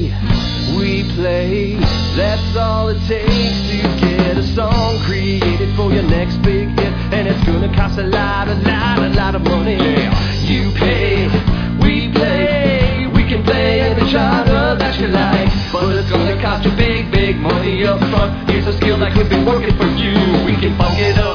we play. That's all it takes to get a song created for your next big hit, and it's gonna cost a lot of money. You pay, we play. We can play any genre that you like, but it's gonna cost you big money up front. Here's a skill like we've been working for you. We can funk it up